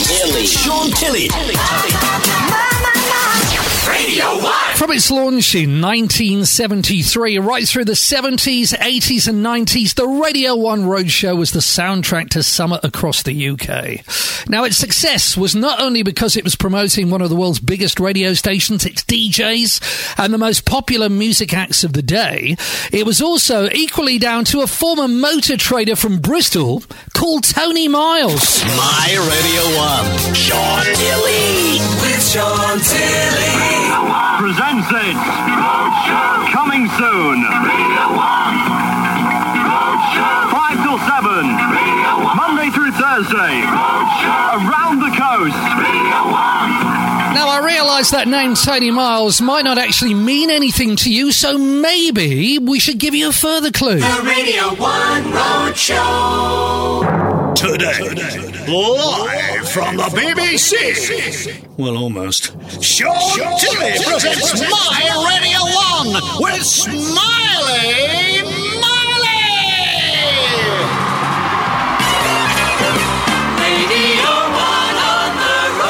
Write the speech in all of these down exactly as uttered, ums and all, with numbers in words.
Tilley. Sean Tilley. Radio one. From its launch in nineteen seventy-three, right through the seventies, eighties and nineties, the Radio one Roadshow was the soundtrack to summer across the U K. Now, its success was not only because it was promoting one of the world's biggest radio stations, its D Js, and the most popular music acts of the day, it was also equally down to a former motor trader from Bristol called Tony Miles. My Radio one. Sean Tilley. With Sean Tilley. Presents it. Roadshow. Coming soon. Radio one. Roadshow. Five till seven. Radio one. Monday through Thursday. Roadshow. Around the coast. Radio one. Now, I realise that name Tony Miles might not actually mean anything to you, so maybe we should give you a further clue. The Radio one Roadshow. Today, live from the B B C. Well, almost. Sean Tilley presents My Radio one with Smiley Miley. Radio one on the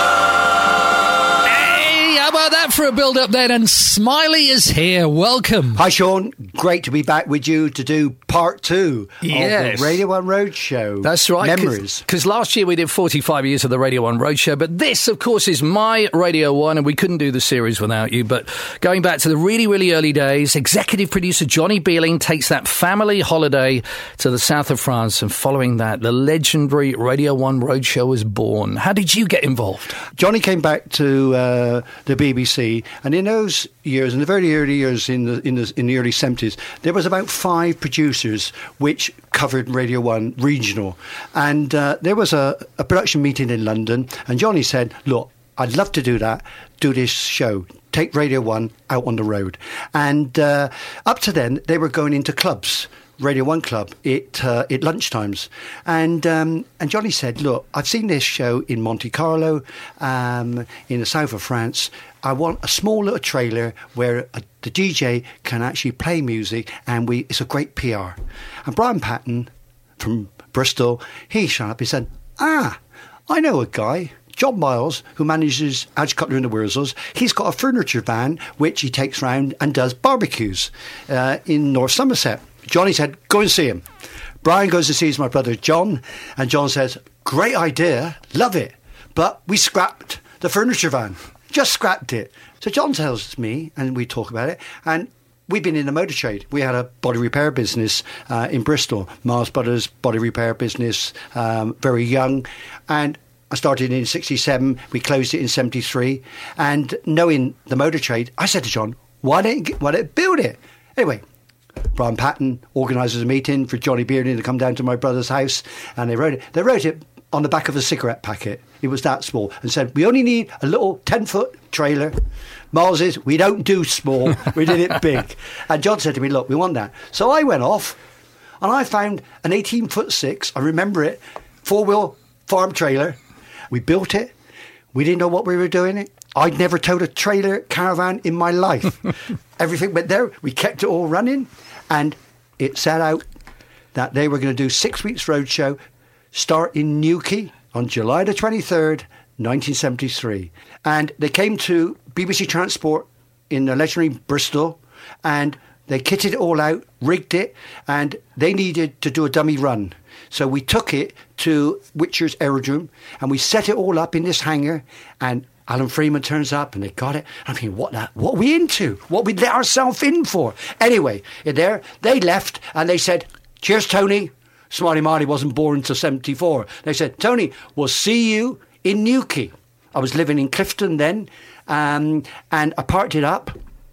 road. Hey, how about that for a build-up then? And Smiley is here. Welcome. Hi, Sean. Great to be back with you to do part two Yes. of the Radio one Roadshow. That's right. Memories. Because last year we did forty-five years of the Radio one Roadshow, but this, of course, is My Radio one, and we couldn't do the series without you. But going back to the really, really early days, executive producer Johnny Beeling takes that family holiday to the south of France, and following that, the legendary Radio one Roadshow was born. How did you get involved? Johnny came back to uh, the B B C, and in those years, in the very early years in the in the in the early seventies, there was about five producers which covered Radio one regional, and uh, there was a, a production meeting in London, and Johnny said, "Look, I'd love to do that, do this show, take Radio one out on the road." And uh, up to then, they were going into clubs. Radio one Club at uh, at lunchtimes, and um, and Johnny said, "Look, I've seen this show in Monte Carlo, um, in the south of France. I want a small little trailer where a, the D J can actually play music, and we it's a great P R." And Brian Patton from Bristol, he shut up. He said, "Ah, I know a guy." John Miles, who manages Adge Cutler and the Wurzels, he's got a furniture van which he takes round and does barbecues uh, in North Somerset. Johnny said, "Go and see him." Brian goes to see my brother John, and John says, "Great idea, love it, but we scrapped the furniture van, just scrapped it." So John tells me, and we talk about it, and we've been in the motor trade. We had a body repair business uh, in Bristol, Miles Brothers body repair business, um, very young, and I started in sixty-seven, we closed it in seventy-three, and knowing the motor trade, I said to John, why don't you, get- why don't you build it? Anyway, Brian Patton organises a meeting for Johnny Bearden to come down to my brother's house, and they wrote it. They wrote it on the back of a cigarette packet. It was that small, and said, "We only need a little ten-foot trailer." Miles is, "We don't do small, we did it big." And John said to me, "Look, we want that." So I went off, and I found an eighteen-foot six, I remember it, four-wheel farm trailer. We built it. We didn't know what we were doing it. I'd never towed a trailer caravan in my life. Everything went there. We kept it all running. And it set out that they were going to do six weeks roadshow, start in Newquay on July the twenty-third, nineteen seventy-three. And they came to B B C Transport in the legendary Bristol, and they kitted it all out, rigged it, and they needed to do a dummy run. So we took it to Witcher's Aerodrome, and we set it all up in this hangar, and Alan Freeman turns up, and they got it. I'm thinking, what that? What are we into? What we let ourselves in for? Anyway, in there, they left, and they said, "Cheers, Tony." Smiley Miley wasn't born until seventy-four. They said, "Tony, we'll see you in Newquay." I was living in Clifton then, um, and I parked it up.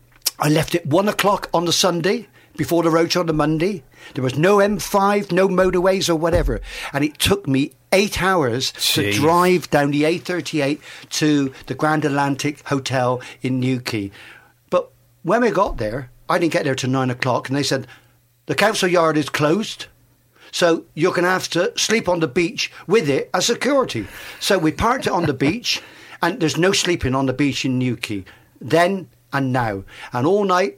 I left at one o'clock on the Sunday, before the roadshow on the Monday. There was no M five, no motorways or whatever. And it took me eight hours Jeez. to drive down the A thirty-eight to the Grand Atlantic Hotel in Newquay. But when we got there, I didn't get there till nine o'clock, and they said, "The council yard is closed, so you're going to have to sleep on the beach with it as security." So we parked it on the beach, and there's no sleeping on the beach in Newquay. Then and now. And all night,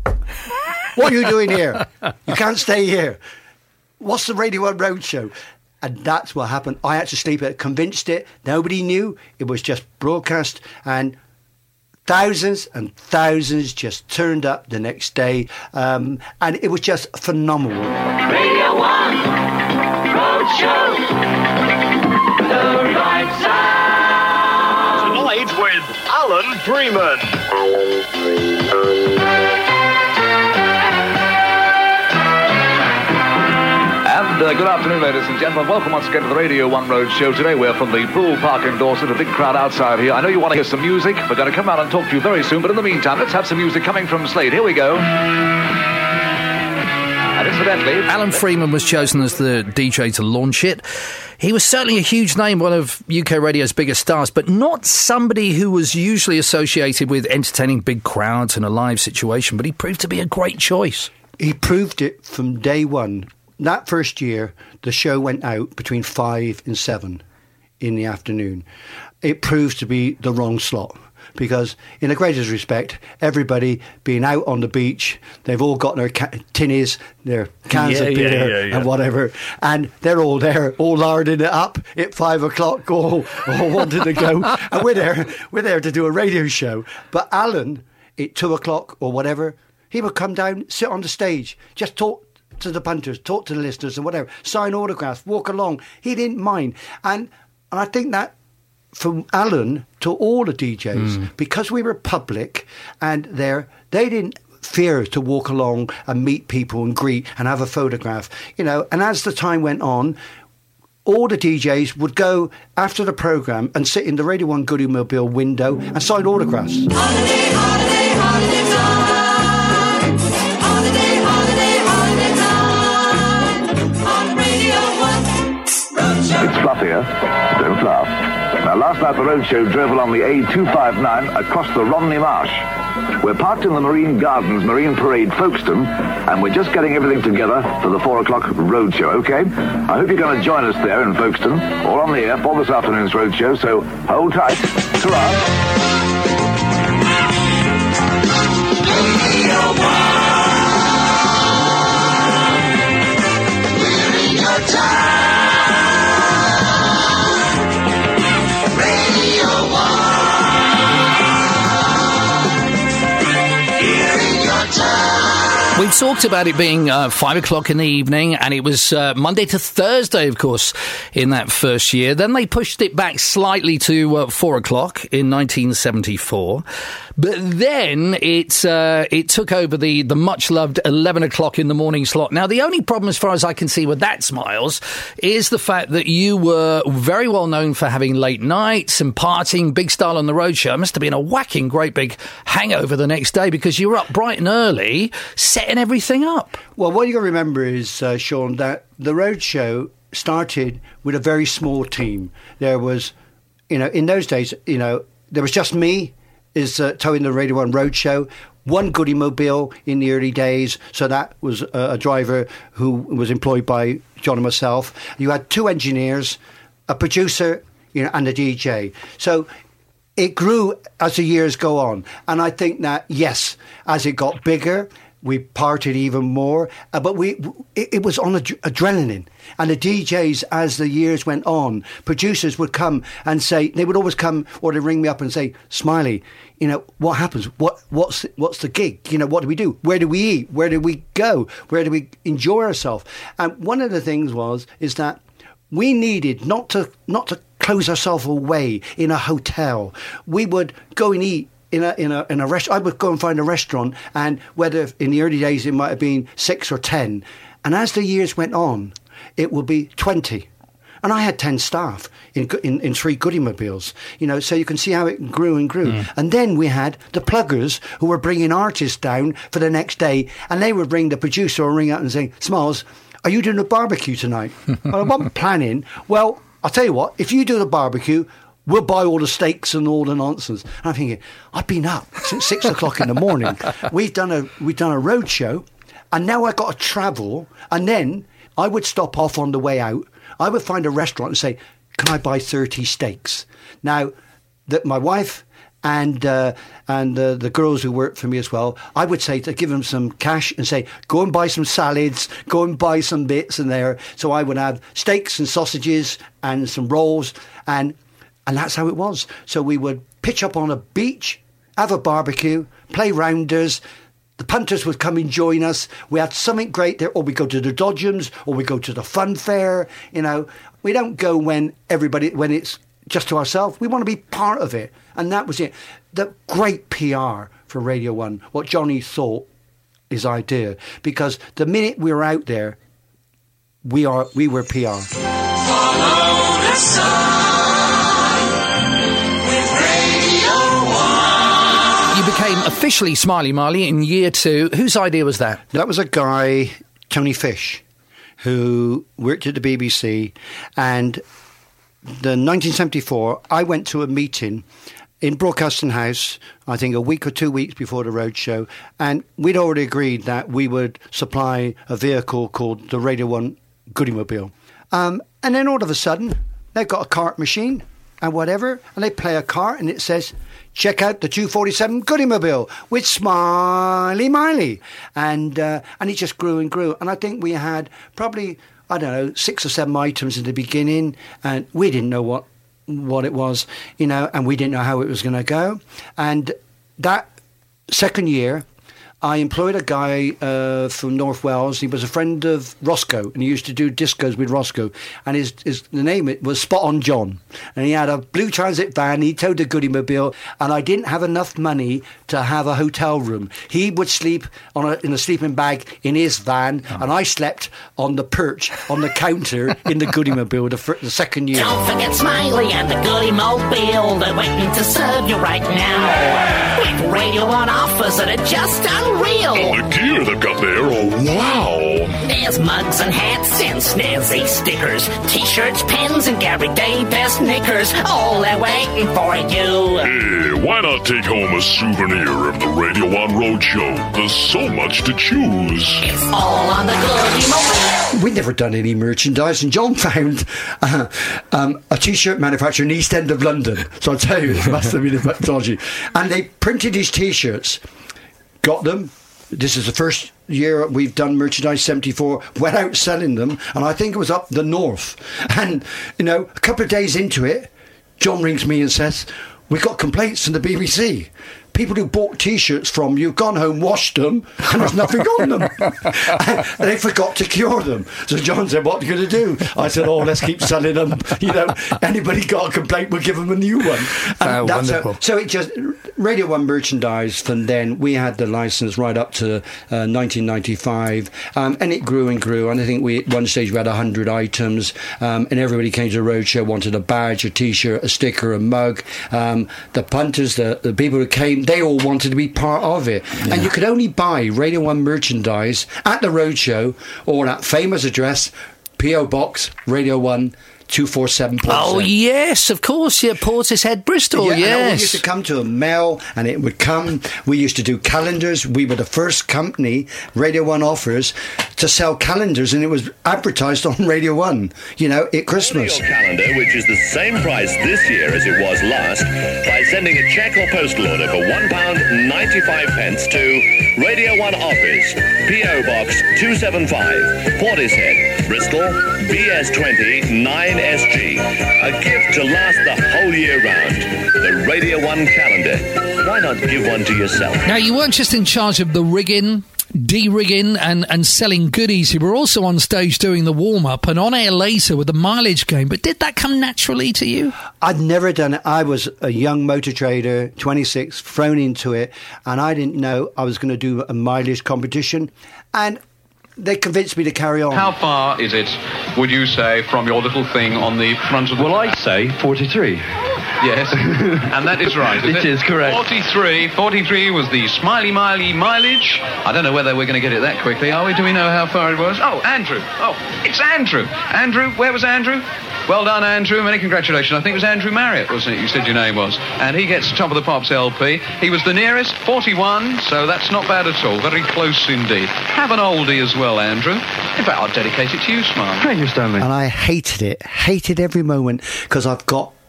"What are you doing here? You can't stay here. What's the Radio one Roadshow?" And that's what happened. I had to sleep it, convinced it. Nobody knew. It was just broadcast, and thousands and thousands just turned up the next day. Um, and it was just phenomenal. Radio one, Roadshow, the right sound. Tonight with Alan Freeman. And uh, good afternoon, ladies and gentlemen. Welcome once again to the Radio one Road Show. Today we're from the Pool Park in Dorset, a big crowd outside here. I know you want to hear some music. We're going to come out and talk to you very soon, but in the meantime, let's have some music coming from Slade. Here we go. And incidentally, Alan Freeman was chosen as the D J to launch it. He was certainly a huge name, one of U K radio's biggest stars, but not somebody who was usually associated with entertaining big crowds in a live situation, but he proved to be a great choice. He proved it from day one. That first year, the show went out between five and seven in the afternoon. It proved to be the wrong slot because, in the greatest respect, everybody being out on the beach, they've all got their ca- tinnies, their cans yeah, of beer yeah, yeah, yeah. and whatever, and they're all there, all larding it up at five o'clock, all, all wanting to go. And we're there, we're there to do a radio show. But Alan, at two o'clock or whatever, he would come down, sit on the stage, just talk to the punters, talk to the listeners and whatever, sign autographs, walk along. He didn't mind. And, and I think that from Alan to all the D Js, mm. because we were public and there, they didn't fear to walk along and meet people and greet and have a photograph, you know. And as the time went on, all the D Js would go after the programme and sit in the Radio one Goody Mobile window and sign autographs. Holiday, holiday, holiday time. Holiday, holiday, holiday time. On Radio one Roadshow. It's fluffier. Don't laugh. Now, last night the Roadshow drove along the A two fifty-nine across the Romney Marsh. We're parked in the Marine Gardens Marine Parade, Folkestone, and we're just getting everything together for the four o'clock Roadshow, OK? I hope you're going to join us there in Folkestone, or on the air for this afternoon's Roadshow, so hold tight. Ta-ra. We're in your time. We've talked about it being uh, five o'clock in the evening, and it was uh, Monday to Thursday, of course, in that first year. Then they pushed it back slightly to uh, four o'clock in nineteen seventy-four. But then it uh, it took over the, the much-loved eleven o'clock in the morning slot. Now, the only problem, as far as I can see with that, Smiles, is the fact that you were very well known for having late nights and partying, big style on the road show. It must have been a whacking great big hangover the next day because you were up bright and early, setting everything up. Well, what you got to remember is, uh, Sean, that the road show started with a very small team. There was, you know, in those days, you know, there was just me is uh, towing the Radio one Road Show, one Goody Mobile in the early days, so that was uh, a driver who was employed by John and myself. You had two engineers, a producer, you know, and a D J. So it grew as the years go on, and I think that, yes, as it got bigger, we partied even more, uh, but we it, it was on ad- adrenaline. And the D Js, as the years went on, producers would come and say, they would always come, or they'd ring me up and say, Smiley, you know, what happens? What what's what's the gig? You know, what do we do? Where do we eat? Where do we go? Where do we enjoy ourselves? And one of the things was is that we needed not to not to close ourselves away in a hotel. We would go and eat in a in a in a restaurant. I would go and find a restaurant, and whether in the early days it might have been six or ten, and as the years went on, it would be twenty. And I had ten staff in, in in three Goody Mobiles, you know, so you can see how it grew and grew. Mm. And then we had the pluggers who were bringing artists down for the next day, and they would bring the producer or ring out and say, Smiles, are you doing a barbecue tonight? I wasn't planning. Well, I'll tell you what, if you do the barbecue, we'll buy all the steaks and all the nonsense. And I'm thinking, I've been up since six o'clock in the morning. We've done a we've done a road show, and now I've got to travel, and then I would stop off on the way out. I would find a restaurant and say, can I buy thirty steaks? Now, that my wife and uh, and uh, the girls who worked for me as well, I would say to give them some cash and say, go and buy some salads, go and buy some bits in there. So I would have steaks and sausages and some rolls, and and that's how it was. So we would pitch up on a beach, have a barbecue, play rounders. The punters would come and join us. We had something great there, or we go to the Dodgems, or we go to the fun fair. You know, we don't go when everybody when it's just to ourselves. We want to be part of it, and that was it. The great P R for Radio One. What Johnny thought is ideal, because the minute we were out there, we are we were P R. Follow the sun with Radio One. You became officially Smiley Miley in year two. Whose idea was that? That was a guy, Tony Fish, who worked at the B B C, and the nineteen seventy-four, I went to a meeting in Broadcasting House, I think a week or two weeks before the roadshow, and we'd already agreed that we would supply a vehicle called the Radio One Goodie Mobile. Um, and then all of a sudden, they've got a cart machine and whatever, and they play a cart and it says, check out the two forty-seven Goodie Mobile with Smiley Miley. And, uh, and it just grew and grew. And I think we had probably, I don't know, six or seven items in the beginning, and we didn't know what what it was, you know, and we didn't know how it was going to go. And that second year, I employed a guy uh, from North Wales. He was a friend of Roscoe, and he used to do discos with Roscoe. And his, his the name it was Spot On John. And he had a blue transit van. He towed the Goodie Mobile, and I didn't have enough money to have a hotel room. He would sleep on a, in a sleeping bag in his van, oh. and I slept on the perch on the counter in the Goodie Mobile the, fir- the second year. Don't forget Smiley and the Goodie Mobile. They're waiting to serve you right now with Radio One offers that are just unreal. Oh, the gear they've got there, oh wow! There's mugs and hats and snazzy stickers, t-shirts, pens, and Gary Davis knickers. All they're waiting for you. Hey, why not take home a souvenir of the Radio One Roadshow? There's so much to choose. It's all on the Goodie Mobile. We'd never done any merchandise, and John found uh, um, a t-shirt manufacturer in the East End of London. So I'll tell you, it must have been a bit dodgy. And they printed his t-shirts. Got them. This is the first year we've done merchandise, seventy-four, went out selling them, and I think it was up the north. And, you know, a couple of days into it, John rings me and says, we got complaints from the B B C. People who bought T-shirts from you, gone home, washed them, and there's nothing on them. And they forgot to cure them. So John said, what are you going to do? I said, oh, let's keep selling them. You know, anybody got a complaint, we'll give them a new one. And oh, that's wonderful. How, so it just, Radio One merchandise from then, we had the licence right up to uh, nineteen ninety-five, um, and it grew and grew. And I think we, at one stage, we had one hundred items, um, and everybody came to the roadshow, wanted a badge, a T-shirt, a sticker, a mug. Um, the punters, the, the people who came, they all wanted to be part of it. Yeah. And you could only buy Radio One merchandise at the roadshow or that famous address, P O Box, Radio One, two forty-seven Portishead. Oh, yes, of course, yeah, Portishead, Bristol, yeah, yes. And we used to come to a mail, and it would come. We used to do calendars. We were the first company, Radio One offers, to sell calendars, and it was advertised on Radio One, you know, at Christmas. Your calendar, which is the same price this year as it was last, by sending a cheque or postal order for one pound ninety-five pence to Radio One Office, P O Box two seventy-five, Portishead, Bristol, B S twenty nine S G. A gift to last the whole year round. The Radio One calendar. Why not give one to yourself? Now, you weren't just in charge of the rigging, de-rigging and, and selling goodies. You were also on stage doing the warm-up and on air later with the mileage game. But did that come naturally to you? I'd never done it. I was a young motor trader, twenty-six, thrown into it, and I didn't know I was going to do a mileage competition. And they convinced me to carry on. How far is it, would you say, from your little thing on the front of the... Well, I'd say forty-three. Yes, and that is right, is it? It is correct. forty-three. forty-three was the Smiley Miley mileage. I don't know whether we're going to get it that quickly, are we? Do we know how far it was? Oh, Andrew. Oh, it's Andrew. Andrew, where was Andrew? Well done, Andrew. Many congratulations. I think it was Andrew Marriott, wasn't it? You said your name was. And he gets Top of the Pops L P. He was the nearest, forty-one, so that's not bad at all. Very close indeed. Have an oldie as well, Andrew. In fact, I'll dedicate it to you, Smile. Thank you, Stanley. And I hated it. Hated every moment, because I've got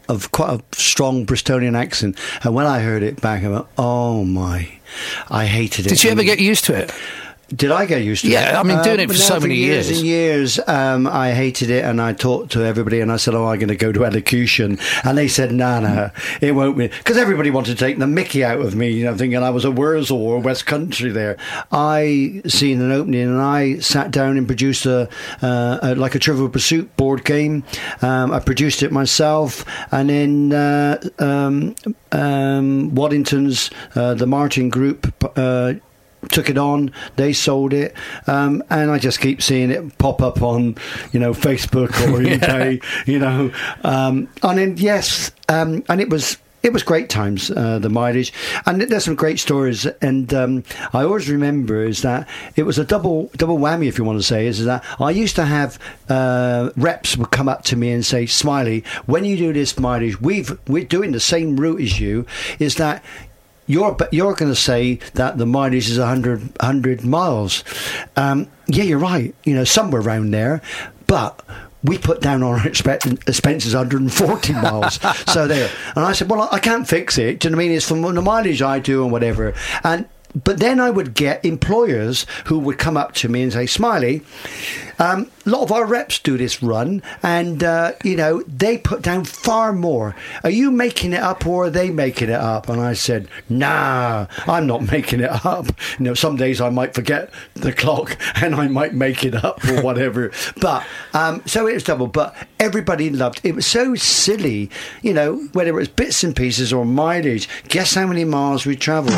of quite a strong Bristolian accent, and when I heard it back, I went, "Oh my!" I hated it. Did you ever get used to it? Did I get used to yeah, it? Yeah, I mean, doing uh, it for so for many years. years. and years, um, I hated it, and I talked to everybody, and I said, oh, I'm going to go to elocution. And they said, no, no, it won't be. Because everybody wanted to take the mickey out of me, you know, thinking I was a Wurzel or West Country there. I seen an opening, and I sat down and produced a, uh, a like a Trivial Pursuit board game. Um, I produced it myself, and then uh, um, um, Waddington's, uh, the Martin Group, uh, took it on, they sold it, um, and I just keep seeing it pop up on, you know, Facebook or eBay, yeah. you know, um, and then yes, um, and it was it was great times, uh, the mileage, and there's some great stories, and um, I always remember is that it was a double double whammy, if you want to say, is that I used to have uh, reps would come up to me and say, Smiley, when you do this mileage, we've we're doing the same route as you, is that You're you're going to say that the mileage is one hundred, one hundred miles. Um, yeah, you're right. You know, somewhere around there. But we put down our expenses one hundred forty miles. So there. And I said, well, I can't fix it. Do you know what I mean? It's from the mileage I do and whatever. And but then I would get employers who would come up to me and say, Smiley, um, a lot of our reps do this run, and, uh, you know, they put down far more. Are you making it up, or are they making it up? And I said, nah, I'm not making it up. You know, some days I might forget the clock, and I might make it up or whatever. But, um, so it was double, but everybody loved it. It was so silly, you know, whether it was bits and pieces or mileage. Guess how many miles we travelled?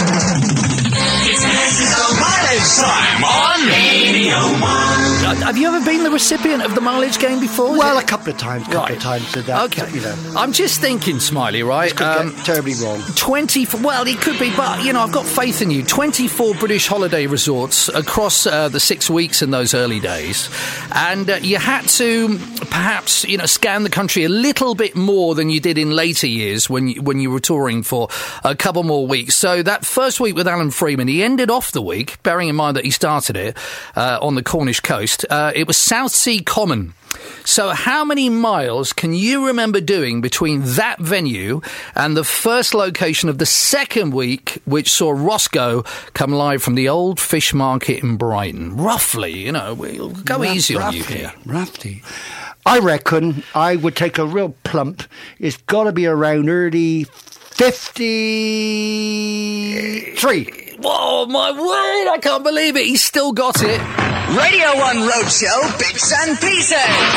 It's mileage time on Radio one. Have you ever been the recipient of the mileage game before? Well, a couple of times, couple right. of times to that. Okay, you know. I'm just thinking, Smiley, right? This could um, get terribly wrong. Twenty. Well, it could be, but you know, I've got faith in you. Twenty-four British holiday resorts across uh, the six weeks in those early days, and uh, you had to perhaps, you know, scan the country a little bit more than you did in later years when you, when you were touring for a couple more weeks. So that first week with Alan Freeman, he ended off the week, bearing in mind that he started it uh, on the Cornish coast. Uh, it was Southsea Common. So how many miles can you remember doing between that venue and the first location of the second week, which saw Roscoe come live from the old fish market in Brighton? Roughly, you know, we'll go Rough, easy on roughly, you here. Roughly. I reckon I would take a real plump. It's got to be around early fifty-three. Whoa, my word, I can't believe it. He's still got it. Radio one Roadshow, Bits and Pieces.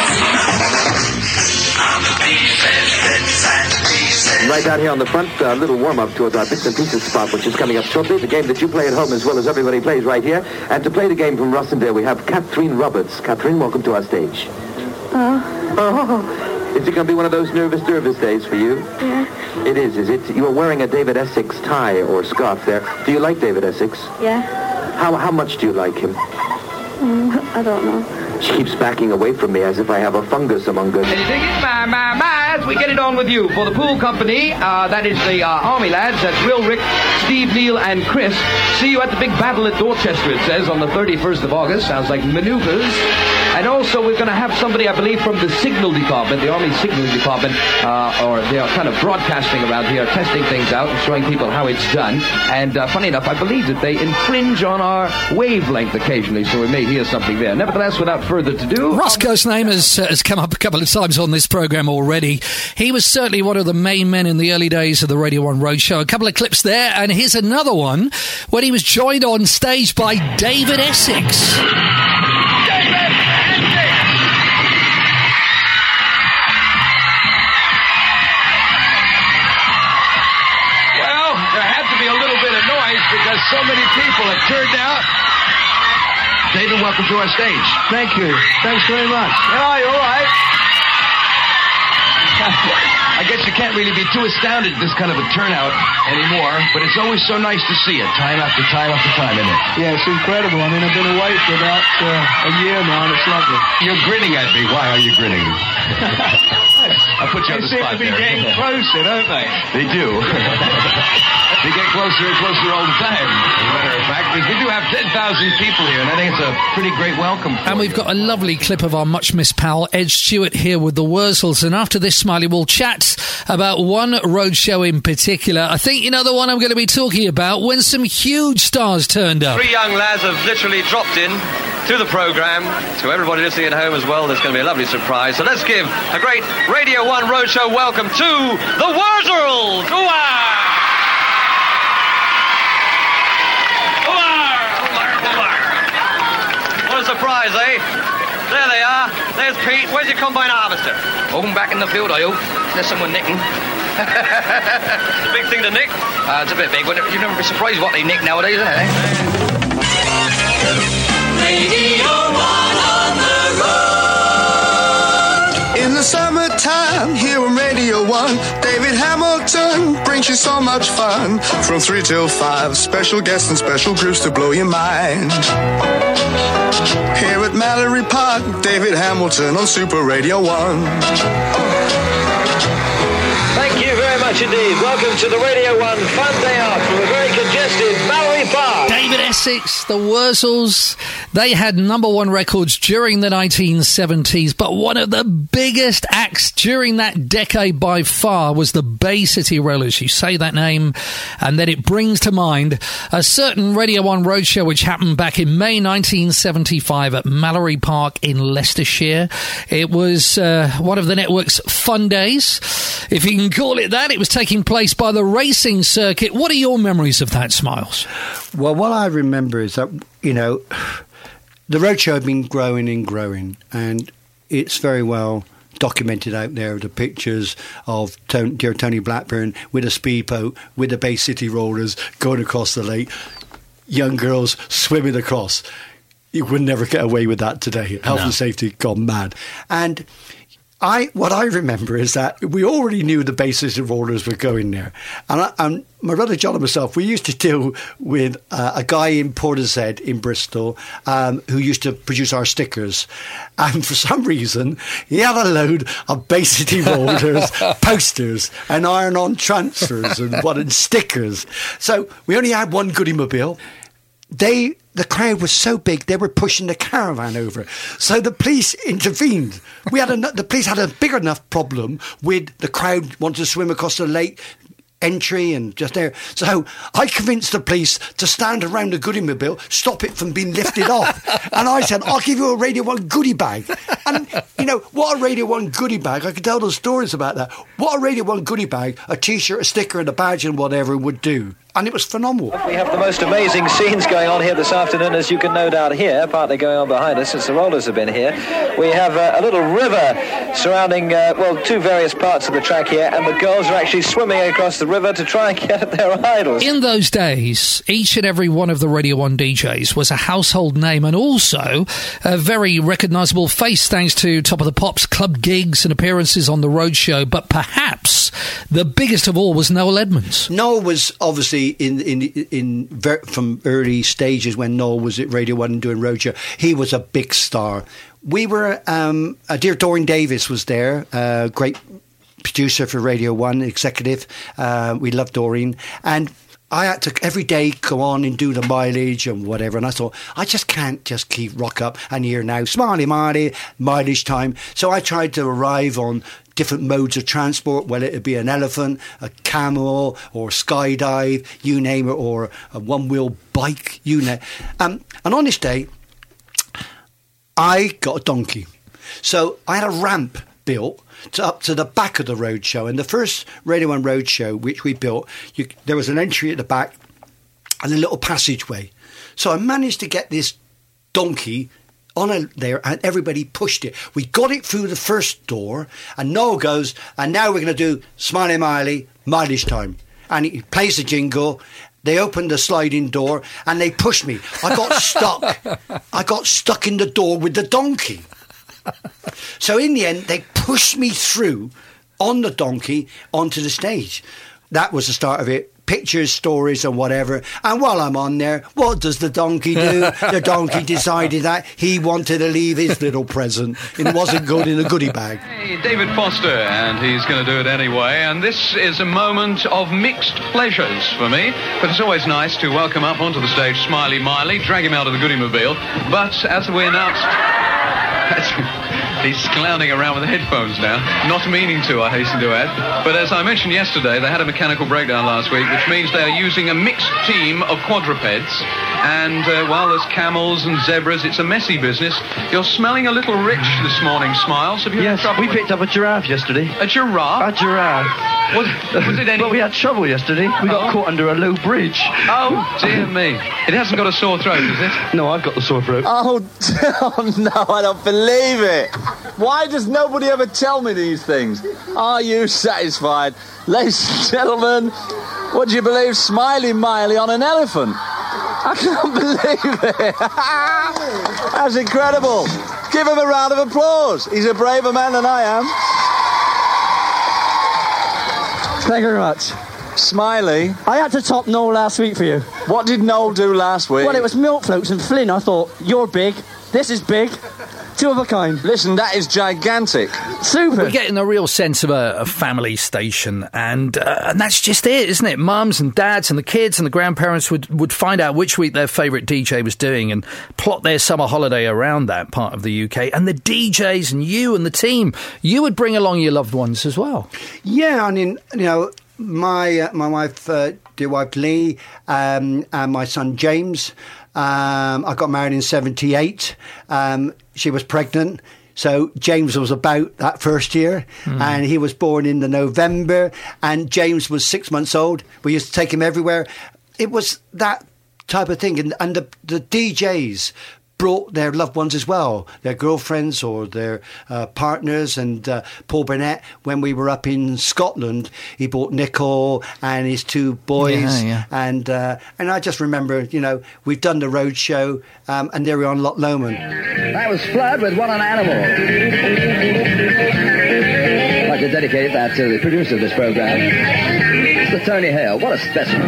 Right down here on the front, a little warm-up towards our Bits and Pieces spot, which is coming up shortly. The game that you play at home as well as everybody plays right here. And to play the game from Rossendale, we have Catherine Roberts. Catherine, welcome to our stage. Oh. Oh. Is it going to be one of those nervous, nervous days for you? Yeah. It is, is it? You are wearing a David Essex tie or scarf there. Do you like David Essex? Yeah. How how much do you like him? Mm, I don't know. She keeps backing away from me as if I have a fungus among us. Can you dig it? My, my, my, as we get it on with you. For the pool company, uh, that is the uh, Army lads. That's Will, Rick, Steve, Neil, and Chris. See you at the big battle at Dorchester, it says, on the thirty-first of August. Sounds like maneuvers. And also, we're going to have somebody, I believe, from the signal department, the Army signal department, uh, or they are kind of broadcasting around here, testing things out and showing people how it's done. And uh, funny enough, I believe that they infringe on our wavelength occasionally, so we may hear something there. Nevertheless, without further ado... Roscoe's name has, uh, has come up a couple of times on this programme already. He was certainly one of the main men in the early days of the Radio one Roadshow. A couple of clips there, and here's another one when he was joined on stage by David Essex. Because so many people have turned out. David, welcome to our stage. Thank you. Thanks very much. Oh, you're all right. I guess you can't really be too astounded at this kind of a turnout anymore, but it's always so nice to see it, time after time after time, isn't it? Yeah, it's incredible. I mean, I've been away for about uh, a year now, and it's lovely. You're grinning at me. Why are you grinning? I put you on the spot there. They seem to be getting closer, don't they? They do. They get closer and closer all the time, as a matter of fact, because we do have ten thousand people here, and I think it's a pretty great welcome for And we've you. got a lovely clip of our much-missed pal, Ed Stewart, here with the Wurzels, and after this, Smiley, we'll chat about one roadshow in particular. I think you know the one I'm going to be talking about, when some huge stars turned up. Three young lads have literally dropped in to the programme. To everybody listening at home as well, there's going to be a lovely surprise. So let's give a great Radio one Roadshow welcome to the Wurzels! Ooh-ah! What a surprise, eh? There they are. There's Pete. Where's your combine harvester? Home back in the field, I hope. There's someone nicking. Big thing to nick. Uh, it's a bit big, but you'd never be surprised what they nick nowadays, isn't it? Radio one on the road. In the summertime, here on Radio one, David Hamilton brings you so much fun. From three till five, special guests and special groups to blow your mind. Here at Mallory Park, David Hamilton on Super Radio one. Thank you very much indeed. Welcome to the Radio one Fun Day Out from a very congested Mallory Park. David Essex, the Wurzels, they had number one records during the nineteen seventies, but one of the biggest acts during that decade by far was the Bay City Rollers. You say that name, and then it brings to mind a certain Radio one roadshow which happened back in May nineteen seventy-five at Mallory Park in Leicestershire. It was uh, one of the network's fun days, if you can call it that. It was taking place by the racing circuit. What are your memories of that, Smiles? Well, what I remember is that, you know, the roadshow had been growing and growing, and it's very well documented out there, the pictures of Tony, dear Tony Blackburn with a speedboat, with the Bay City Rollers going across the lake, young girls swimming across. You would never get away with that today. Health no. and safety gone mad. And I, what I remember is that we already knew the Bay City Rollers were going there. And, I, and my brother John and myself, we used to deal with uh, a guy in Portishead in Bristol um, who used to produce our stickers. And for some reason, he had a load of Bay City Rollers posters and iron-on transfers and what and stickers. So we only had one goodie mobile. They... The crowd was so big, they were pushing the caravan over. So the police intervened. We had a, the police had a big enough problem with the crowd wanting to swim across the lake entry and just there. So I convinced the police to stand around the goodie mobile, stop it from being lifted off. And I said, I'll give you a Radio one goodie bag. And, you know, what a Radio one goodie bag, I could tell those stories about that. What a Radio one goodie bag, a T-shirt, a sticker and a badge and whatever would do. And it was phenomenal. We have the most amazing scenes going on here this afternoon, as you can no doubt hear, partly going on behind us since the Rollers have been here. We have uh, a little river surrounding, uh, well, two various parts of the track here, and the girls are actually swimming across the river to try and get at their idols. In those days, each and every one of the Radio one D Js was a household name and also a very recognisable face thanks to Top of the Pops, club gigs and appearances on the roadshow. But perhaps the biggest of all was Noel Edmonds. Noel was obviously in in in ver- from early stages when Noel was at Radio one doing roadshow. He was a big star. We were, um, uh, dear Doreen Davis was there, uh, great producer for Radio one, executive. Uh, we loved Doreen. And I had to every day go on and do the mileage and whatever. And I thought, I just can't just keep rock up and here now, Smiley Marley, mileage time. So I tried to arrive on different modes of transport, whether it be an elephant, a camel, or skydive, you name it, or a one-wheel bike, you name it. Um, and on this day, I got a donkey. So I had a ramp built to up to the back of the roadshow. And the first Radio one roadshow, which we built, you, there was an entry at the back and a little passageway. So I managed to get this donkey on a, there, and everybody pushed it. We got it through the first door, and Noel goes, and now we're going to do Smiley Miley, mileage time. And he plays the jingle. They opened the sliding door, and they pushed me. I got stuck. I got stuck in the door with the donkey. So in the end, they pushed me through on the donkey onto the stage. That was the start of it. Pictures, stories and whatever. And while I'm on there, what does the donkey do? The donkey decided that he wanted to leave his little present. It wasn't good in a goodie bag. Hey, David Foster, and he's going to do it anyway. And this is a moment of mixed pleasures for me. But it's always nice to welcome up onto the stage Smiley Miley, drag him out of the goodie mobile. But as we announced... As, He's clowning around with the headphones now. Not meaning to, I hasten to add. But as I mentioned yesterday, they had a mechanical breakdown last week, which means they are using a mixed team of quadrupeds. And uh, while there's camels and zebras, it's a messy business. You're smelling a little rich this morning, Smiles. Have you Yes, had trouble we with- picked up a giraffe yesterday. A giraffe? A giraffe. Was, was it any... Well, we had trouble yesterday. We got Oh. caught under a low bridge. Oh, dear me. It hasn't got a sore throat, has it? No, I've got the sore throat. Oh, oh, no, I don't believe it. Why does nobody ever tell me these things? Are you satisfied? Ladies and gentlemen, would you believe Smiley Miley on an elephant? I can't believe it. That's incredible. Give him a round of applause. He's a braver man than I am. Thank you very much. Smiley. I had to top Noel last week for you. What did Noel do last week? Well, it was milk floats and Flynn. I thought, you're big, this is big, two of a kind. Listen, that is gigantic. Super. We're getting a real sense of a, a family station, and uh, and that's just it, isn't it? Mums and dads and the kids and the grandparents would, would find out which week their favourite D J was doing and plot their summer holiday around that part of the U K. And the D Js and you and the team, you would bring along your loved ones as well. Yeah, I mean, you know, my uh, my wife, uh, dear wife Lee, um, and my son James. Um, I got married in seventy-eight. Um, she was pregnant. So James was about that first year, mm. and he was born in the November, and James was six months old. We used to take him everywhere. It was that type of thing. And, and the, the D Js brought their loved ones as well, their girlfriends or their uh, partners. And uh, Paul Burnett, when we were up in Scotland, he brought Nicole and his two boys. Yeah, yeah. And uh, and I just remember, you know, we've done the road show, um, and they were on Loch Lomond. That was Flood with What an Animal. I'd like to dedicate that to the producer of this program, Mister Tony Hale. What a specimen.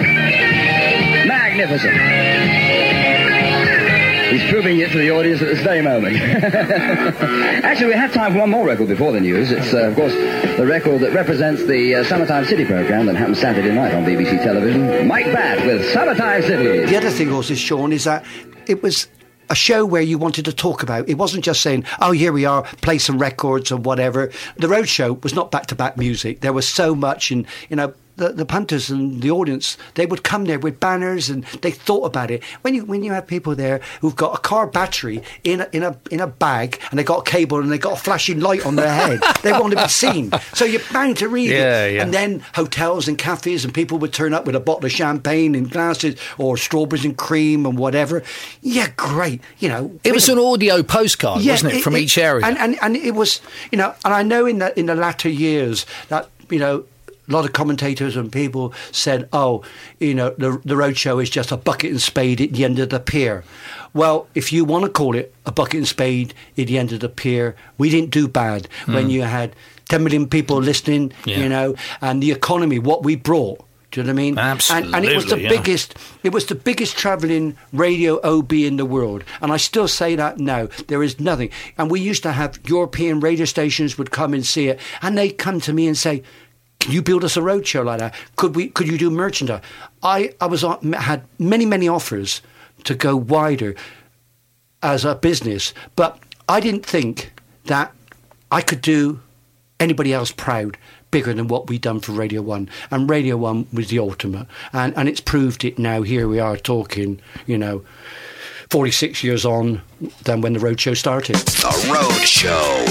Magnificent. He's proving it to the audience at this very moment. Actually, we have time for one more record before the news. It's, uh, of course, the record that represents the uh, Summertime City program that happens Saturday night on B B C television. Mike Batt with Summertime City. The other thing also, Sean, is that it was a show where you wanted to talk about. It wasn't just saying, oh, here we are, play some records or whatever. The road show was not back-to-back music. There was so much, and, you know, the, the punters and the audience, they would come there with banners and they thought about it. When you when you have people there who've got a car battery in a, in a in a bag and they got a cable and they got a flashing light on their head, they want to be seen. So you're bound to read Yeah, it. yeah. And then hotels and cafes and people would turn up with a bottle of champagne and glasses or strawberries and cream and whatever. Yeah, great. You know, It was an audio postcard, wasn't it, from each area? And, and and it was, you know, and I know in the in the latter years that, you know, a lot of commentators and people said, oh, you know, the the road show is just a bucket and spade at the end of the pier. Well, if you want to call it a bucket and spade at the end of the pier, we didn't do bad Mm. when you had ten million people listening, Yeah. you know, and the economy, what we brought. Do you know what I mean? Absolutely, And, and it was the yeah. biggest, it was the biggest travelling radio O B in the world. And I still say that now. There is nothing. And we used to have European radio stations would come and see it, and they'd come to me and say, can you build us a road show like that? Could we? Could you do merchandise? I, I was on, had many, many offers to go wider as a business, but I didn't think that I could do anybody else proud bigger than what we'd done for Radio One. And Radio One was the ultimate. And, and it's proved it now. Here we are talking, you know, forty-six years on than when the road show started. The Road Show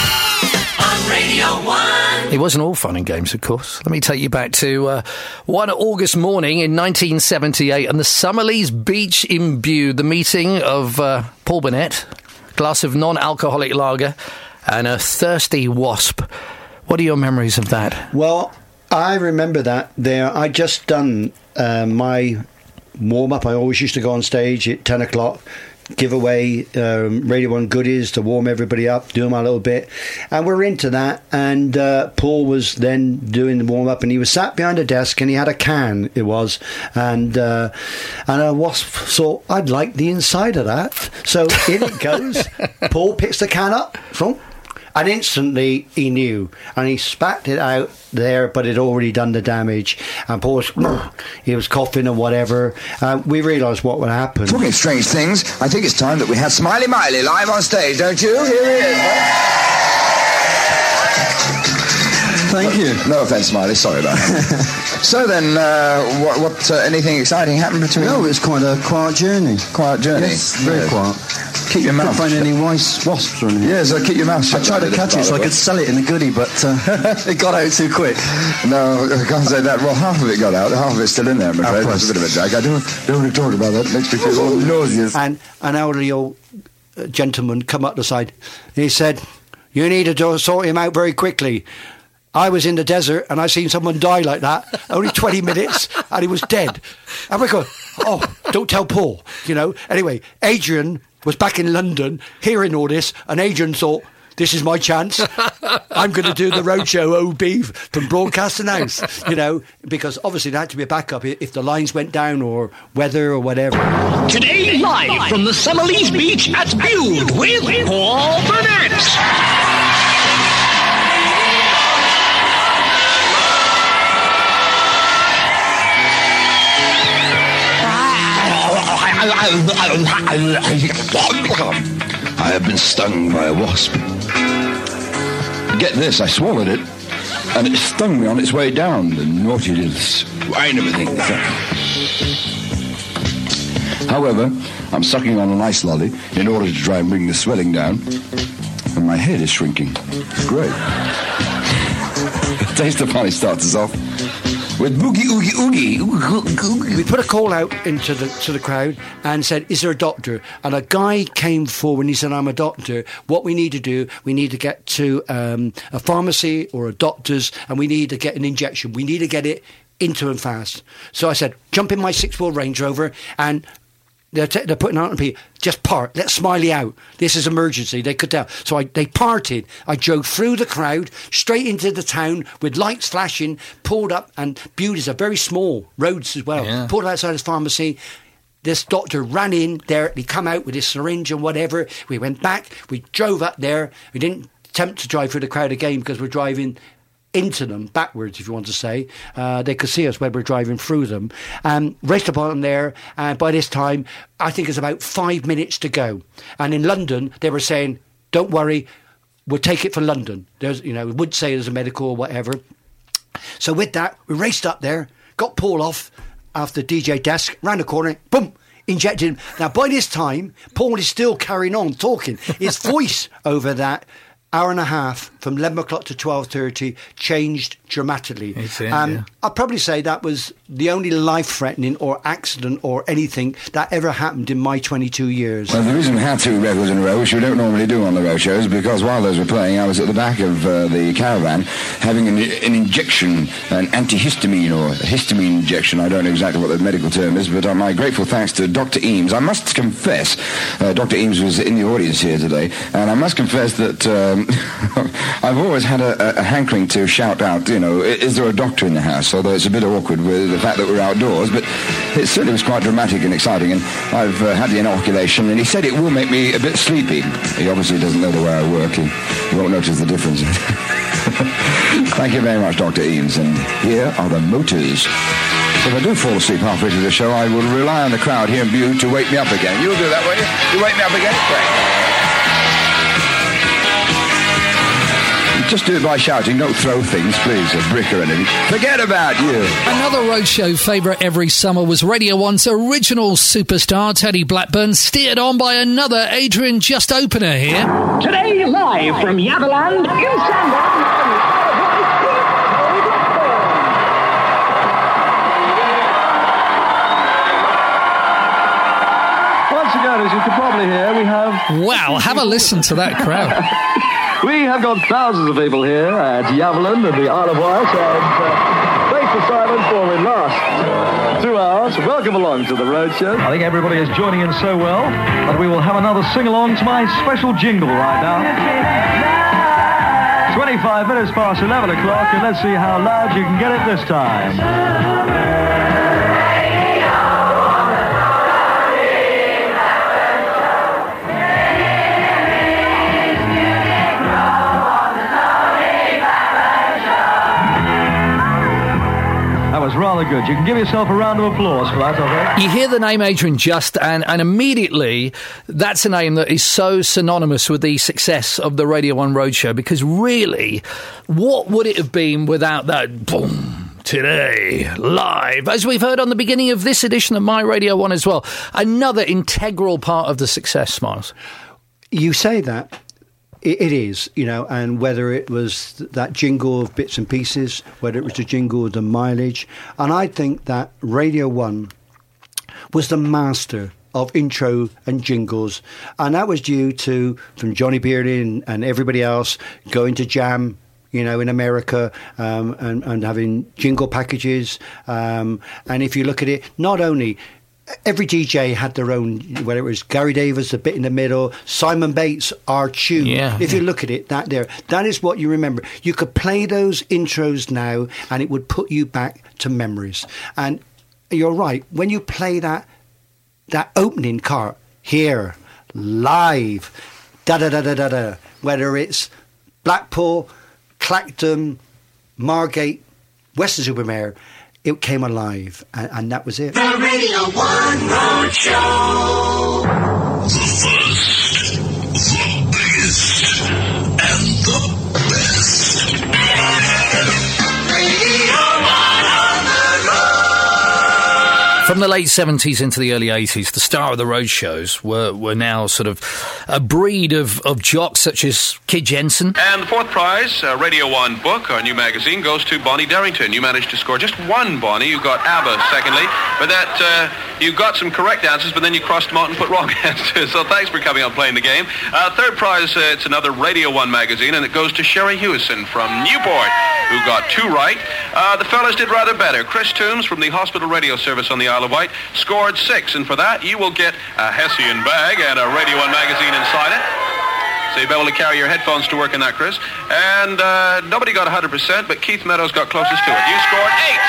on Radio One. It wasn't all fun and games, of course. Let me take you back to uh, one August morning in nineteen seventy-eight and the Summerlees Beach imbued the meeting of uh, Paul Burnett, a glass of non-alcoholic lager, and a thirsty wasp. What are your memories of that? Well, I remember that there. I just done uh, my warm-up. I always used to go on stage at ten o'clock, give away um, Radio One goodies to warm everybody up, do my little bit. And we're into that. And uh, Paul was then doing the warm-up, and he was sat behind a desk, and he had a can, it was. And uh, and a wasp thought, I'd like the inside of that. So in it goes. Paul picks the can up from... And instantly he knew, and he spat it out there, but it already done the damage. And Paul was, he was coughing and whatever. Uh, we realised what would happen. Talking of strange things, I think it's time that we had Smiley Miley live on stage, don't you? Here he is. Thank you. No offence, Smiley. Sorry about that. So then, uh, what, what uh, anything exciting happened between? No, it's quite a quiet journey. Quiet journey. Yes, very yes. quiet. Keep your mouth Couldn't find shut. any wasps, wasps or anything. Yes, uh, keep your mouth shut. I tried to catch it so I could sell it in a goodie, but uh, it got out too quick. No, I can't say that. Well, half of it got out. Half of it's still in there, I'm afraid. That's a bit of a drag. I don't, don't want to talk about that. It makes me feel all nauseous. And an elderly old uh, gentleman come up the side. He said, "You need to do, sort him out very quickly. I was in the desert and I seen someone die like that, only twenty minutes, and he was dead." And we go, "Oh, don't tell Paul," you know. Anyway, Adrian was back in London hearing all this, and Adrian thought, this is my chance. I'm going to do the roadshow O B from Broadcasting House, you know, because obviously there had to be a backup if the lines went down or weather or whatever. Today, live from the Summerlees Beach at Bude with Paul Burnett. I have been stung by a wasp. Get this, I swallowed it, and it stung me on its way down, the naughty little swine of a thing. However, I'm sucking on an ice lolly in order to try and bring the swelling down, and my head is shrinking. Great. The taste of honey starts us off with boogie oogie oogie. We put a call out into the to the crowd and said, "Is there a doctor?" And a guy came forward and he said, "I'm a doctor. What we need to do, we need to get to um, a pharmacy or a doctor's, and we need to get an injection. We need to get it into him fast." So I said, "Jump in my six-wheel Range Rover and." They're, t- they're putting out on people, just part, let Smiley out. This is emergency. They could tell. So I, they parted. I drove through the crowd, straight into the town with lights flashing, pulled up, and Bude is a very small roads as well. Yeah. Pulled outside his pharmacy. This doctor ran in there. He come out with his syringe and whatever. We went back. We drove up there. We didn't attempt to drive through the crowd again because we're driving into them, backwards, if you want to say. Uh, they could see us when we're driving through them. Um, raced upon them there, and by this time, I think it's about five minutes to go. And in London, they were saying, "Don't worry, we'll take it for London." There's, you know, we would say there's a medical or whatever. So with that, we raced up there, got Paul off after D J desk, round the corner, boom, injected him. Now, by this time, Paul is still carrying on talking. His voice over that hour and a half from eleven o'clock to twelve thirty changed dramatically. It, um, yeah. I'd probably say that was the only life-threatening or accident or anything that ever happened in my twenty-two years. Well, the reason we had two records in a row, which we don't normally do on the road shows, because while those were playing, I was at the back of uh, the caravan having an, an injection, an antihistamine or a histamine injection. I don't know exactly what the medical term is, but uh, my grateful thanks to Doctor Eames. I must confess, uh, Doctor Eames was in the audience here today, and I must confess that um, I've always had a, a hankering to shout out, you know, is there a doctor in the house? Although it's a bit awkward with the fact that we're outdoors, but it certainly was quite dramatic and exciting, and I've uh, had the inoculation, and he said it will make me a bit sleepy. He obviously doesn't know the way I work. He, he won't notice the difference. Thank you very much, Doctor Eames, and here are the motors. If I do fall asleep halfway through the show, I will rely on the crowd here in Bude to wake me up again. You'll do that, won't you? You wake me up again? Great. Just do it by shouting. Don't throw things, please, a brick or anything. Forget about you. Another roadshow favourite every summer was Radio one's original superstar, Teddy Blackburn, steered on by another Adrian Just Opener here. Today, live from Yavaland in Sandown. Once again, as you can probably hear, we have... Wow, have a listen to that crowd. We have got thousands of people here at Yavaland and the Isle of Wight, and uh, thanks to Simon for the last two hours. Welcome along to the Roadshow. I think everybody is joining in so well that we will have another sing-along to my special jingle right now. twenty-five minutes past eleven o'clock, and let's see how loud you can get it this time. was rather good. You can give yourself a round of applause for that, I think. You hear the name Adrian Just, and, and immediately that's a name that is so synonymous with the success of the Radio one Roadshow, because really, what would it have been without that boom? Today, live, as we've heard on the beginning of this edition of My Radio one as well. Another integral part of the success, Smiles. You say that. It, it is, you know, and whether it was that jingle of Bits and Pieces, whether it was the jingle of the mileage, and I think that Radio one was the master of intro and jingles, and that was due to, from Johnny Beardy and, and everybody else, going to Jam, you know, in America, um, and, and having jingle packages. Um, and if you look at it, not only every D J had their own, whether it was Gary Davis, a bit in the middle, Simon Bates, our tune. Yeah. If you look at it, that there, that is what you remember. You could play those intros now, and it would put you back to memories. And you're right, when you play that that opening car here, live, da da da da da da, whether it's Blackpool, Clacton, Margate, Weston-super-Mare, it came alive, and, and that was it. The Radio one Roadshow. The first, the biggest, and the best. Radio one on the road. From the late seventies into the early eighties, the star of the road shows were, were now sort of a breed of, of jocks such as Kid Jensen. And the fourth prize, uh, Radio one book, our new magazine, goes to Bonnie Darrington. You managed to score just one, Bonnie. You got ABBA, secondly. But that, uh, you got some correct answers, but then you crossed them out and put wrong answers. So thanks for coming on playing the game. Uh, third prize, uh, it's another Radio one magazine, and it goes to Sherry Hewison from Newport, who got two right. Uh, the fellas did rather better. Chris Toombs from the Hospital Radio Service on the Isle of Wight scored six, and for that you will get a Hessian bag and a Radio one magazine inside it. So you'll be able to carry your headphones to work in that, Chris. And uh, nobody got one hundred percent, but Keith Meadows got closest to it. You scored eight.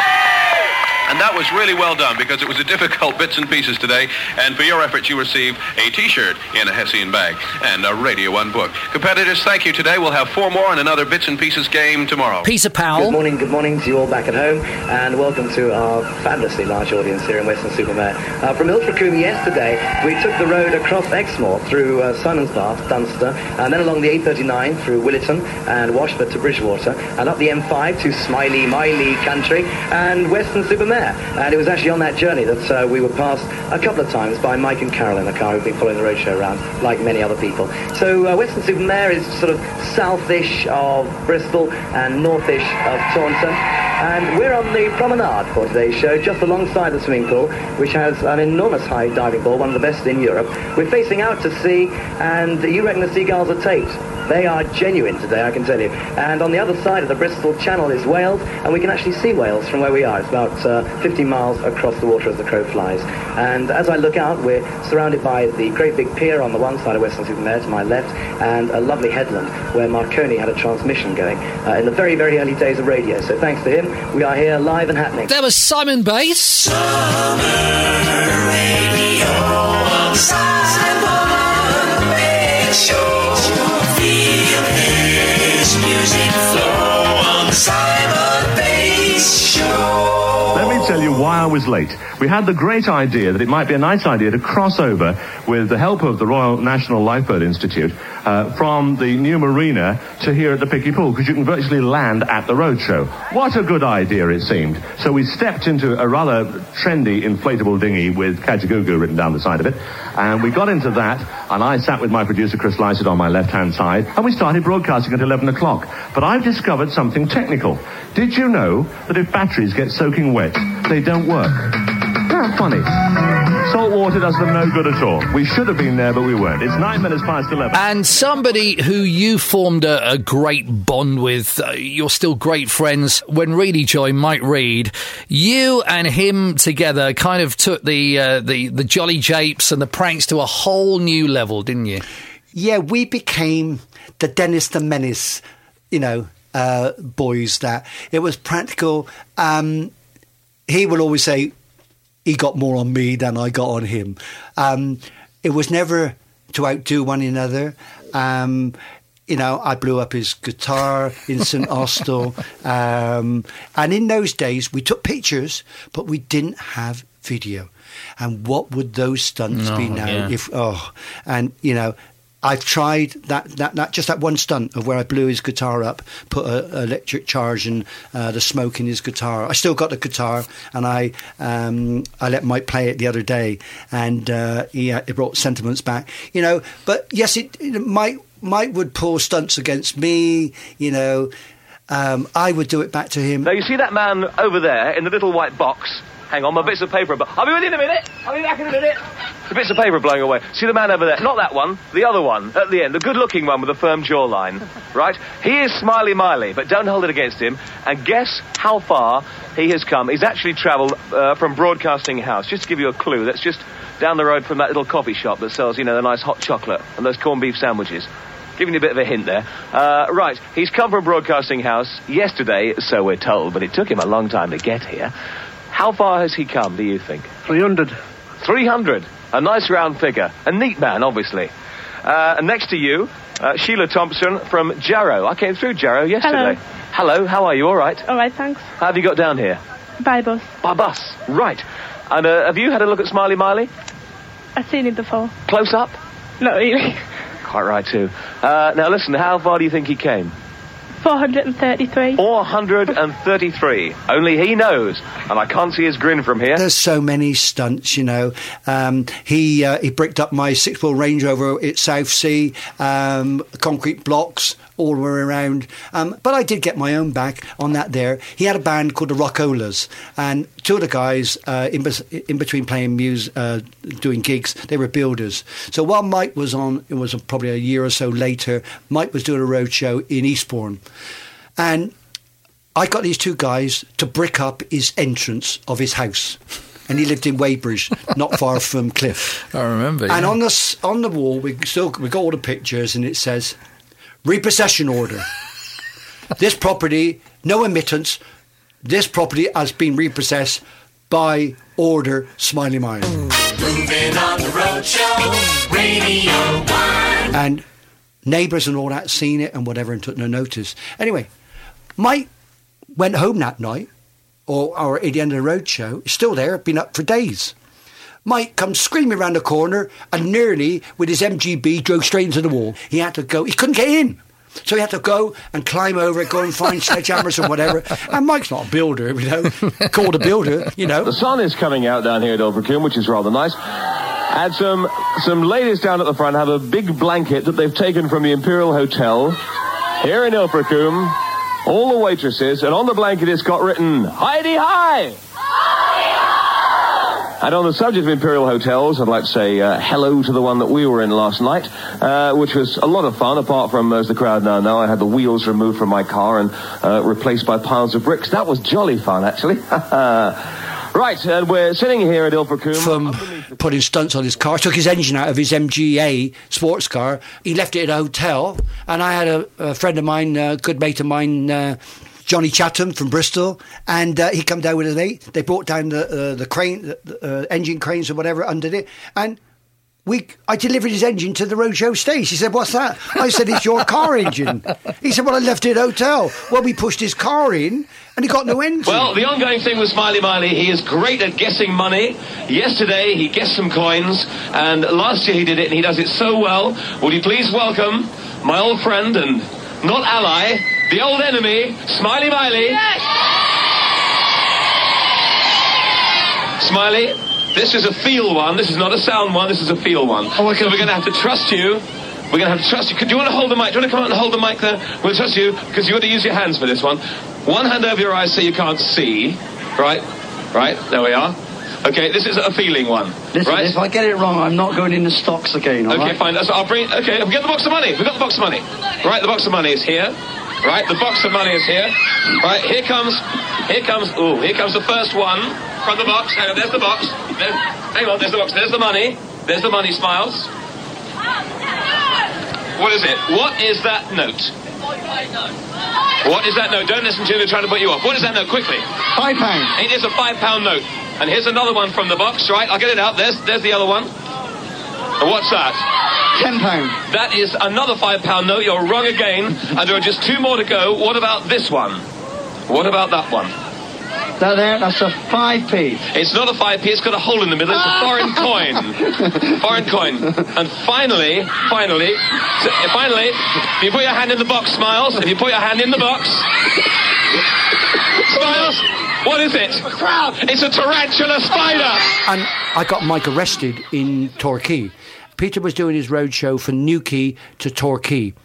And that was really well done, because it was a difficult Bits and Pieces today. And for your efforts, you receive a T-shirt in a Hessian bag and a Radio one book. Competitors, thank you today. We'll have four more and another Bits and Pieces game tomorrow. Peter Powell. Good morning, good morning to you all back at home, and welcome to our fabulously large audience here in Weston-super-Mare. Uh, from Ilfracombe yesterday, we took the road across Exmoor through uh, Simonsbath, Dunster, and then along the A thirty-nine through Williton and Washford to Bridgewater, and up the M five to Smiley, Miley country, and Weston-super-Mare. And it was actually on that journey that uh, we were passed a couple of times by Mike and Carolyn, a car who've been following the roadshow around, like many other people. So uh, Weston-super-Mare is sort of southish of Bristol and northish of Taunton. And we're on the promenade for today's show, just alongside the swimming pool, which has an enormous high diving board, one of the best in Europe. We're facing out to sea, and you reckon the seagulls are Tate. They are genuine today, I can tell you. And on the other side of the Bristol Channel is Wales, and we can actually see Wales from where we are. It's about uh, fifty miles across the water as the crow flies. And as I look out, we're surrounded by the great big pier on the one side of Weston-super-Mare to my left, and a lovely headland where Marconi had a transmission going uh, in the very, very early days of radio. So thanks to him, we are here live and happening. There was Simon Bates. Summer Radio on Simon Bates Show. Feel his music flow on the Simon Bates Show. Let me tell you why I was late. We had the great idea that it might be a nice idea to cross over with the help of the Royal National Lifeboat Institute uh, from the new marina to here at the Picky Pool, because you can virtually land at the roadshow. What a good idea it seemed. So we stepped into a rather trendy inflatable dinghy with Kajagoogoo written down the side of it, and we got into that, and I sat with my producer Chris Lysett on my left-hand side, and we started broadcasting at eleven o'clock. But I've discovered something technical. Did you know that if batteries get soaking wet, they don't work? How funny. Salt water does them no good at all. We should have been there, but we weren't. It's nine minutes past eleven. And somebody who you formed a, a great bond with, uh, you're still great friends, when Reedy joined Mike Reid, you and him together kind of took the, uh, the, the Jolly Japes and the pranks to a whole new level, didn't you? Yeah, we became the Dennis the Menace, you know, uh, boys that it was practical. Um, he will always say, he got more on me than I got on him. Um, it was never to outdo one another. Um, you know, I blew up his guitar in Saint Austell. Um, and in those days, we took pictures, but we didn't have video. And what would those stunts Oh, be now? yeah. If oh, and you know, I've tried that, that, that just that one stunt of where I blew his guitar up, put a, a electric charge and uh, the smoke in his guitar. I still got the guitar, and I um, I let Mike play it the other day, and uh, he uh, it brought sentiments back. You know, but yes, it, it Mike Mike would pull stunts against me. You know, um, I would do it back to him. Now, you see that man over there in the little white box? Hang on, my bits of paper. But I'll be with you in a minute. I'll be back in a minute. The bits of paper blowing away. See the man over there? Not that one. The other one at the end. The good-looking one with the firm jawline. Right? He is Smiley Miley, but don't hold it against him. And guess how far he has come. He's actually travelled uh, from Broadcasting House. Just to give you a clue, that's just down the road from that little coffee shop that sells, you know, the nice hot chocolate and those corned beef sandwiches. Giving you a bit of a hint there. Uh, right, he's come from Broadcasting House yesterday, so we're told, but it took him a long time to get here. How far has he come, do you think? three hundred. three hundred. A nice round figure. A neat man, obviously. Uh, and next to you, uh, Sheila Thompson from Jarrow. I came through Jarrow yesterday. Hello. Hello, how are you? All right? All right, thanks. How have you got down here? By bus. By bus. Right. And uh, have you had a look at Smiley Miley? I've seen it before. Close up? Not really. Quite right, too. Uh, now, listen, how far do you think he came? four hundred thirty-three. four hundred thirty-three. Only he knows. And I can't see his grin from here. There's so many stunts, you know. Um, he uh, he bricked up my six-wheel Range Rover at South Sea, um, concrete blocks all the way around. Um, but I did get my own back on that there. He had a band called the Rockolas, and two of the guys, uh, in, bes- in between playing music, uh, doing gigs, they were builders. So while Mike was on, it was probably a year or so later, Mike was doing a road show in Eastbourne. And I got these two guys to brick up his entrance of his house. And he lived in Weybridge, not far from Cliff. I remember. And yeah. on the s- on the wall, we still we got all the pictures, and it says, "Repossession order. This property, no admittance. This property has been repossessed by order, Smiley Miley." Moving on the road show, Radio One. And neighbours and all that seen it and whatever and took no notice. Anyway, Mike went home that night, or, or at the end of the road show, still there, been up for days. Mike comes screaming around the corner and nearly, with his M G B, drove straight into the wall. He had to go, he couldn't get in. So he had to go and climb over it, go and find sledgehammers and whatever. And Mike's not a builder, you know, called a builder, you know. The sun is coming out down here at Ilfracombe, which is rather nice. And some some ladies down at the front have a big blanket that they've taken from the Imperial Hotel here in Ilfracombe. All the waitresses, and on the blanket it's got written, Heidi Hi! And on the subject of Imperial Hotels, I'd like to say uh, hello to the one that we were in last night, uh, which was a lot of fun, apart from, as the crowd now know, I had the wheels removed from my car and uh, replaced by piles of bricks. That was jolly fun, actually. Right, and we're sitting here at Ilfracombe. From putting stunts on his car, took his engine out of his M G A sports car. He left it at a hotel, and I had a, a friend of mine, a good mate of mine, uh, Johnny Chatham from Bristol, and uh, he come down with an eight. They brought down the uh, the crane, the uh, engine cranes or whatever under it, and we I delivered his engine to the roadshow stage. He said, "What's that?" I said, "It's your car engine." He said, "Well, I left it at a hotel." Well, we pushed his car in, and he got no engine. Well, the ongoing thing with Smiley Miley, he is great at guessing money. Yesterday, he guessed some coins, and last year he did it, and he does it so well. Will you please welcome my old friend and not ally, the old enemy, Smiley Miley. Yes! Smiley, this is a feel one. This is not a sound one. This is a feel one. Oh, okay. So we're going to have to trust you. We're going to have to trust you. Do you want to hold the mic? Do you want to come out and hold the mic there? We'll trust you because you've got to use your hands for this one. One hand over your eyes so you can't see. Right? Right? There we are. Okay, this is a feeling one. Listen, right? if I get it wrong, I'm not going in the stocks again, all Okay, right? fine. So I'll bring... Okay, we've got the box of money. We've got the box of money. Right, the box of money is here. Right, the box of money is here. Right, here comes... Here comes... Ooh, here comes the first one from the box. Hang on, there's the box. There, hang on, there's the box. There's the money. There's the money, Smiles. What is it? What is that note? What is that note? Don't listen to me, they're trying to put you off. What is that note? Quickly. Five pounds. It is a five pound note. And here's another one from the box, right? I'll get it out. There's there's the other one. And what's that? Ten pound. That is another five pound note. You're wrong again. And there are just two more to go. What about this one? What about that one? That there, that's a five p. It's not a five p, it's got a hole in the middle. It's a foreign coin. Foreign coin. And finally, finally, so, finally, if you put your hand in the box, Smiles, if you put your hand in the box... Smiles, what is it? A crab. It's a tarantula spider. And I got Mike arrested in Torquay. Peter was doing his roadshow from Newquay to Torquay.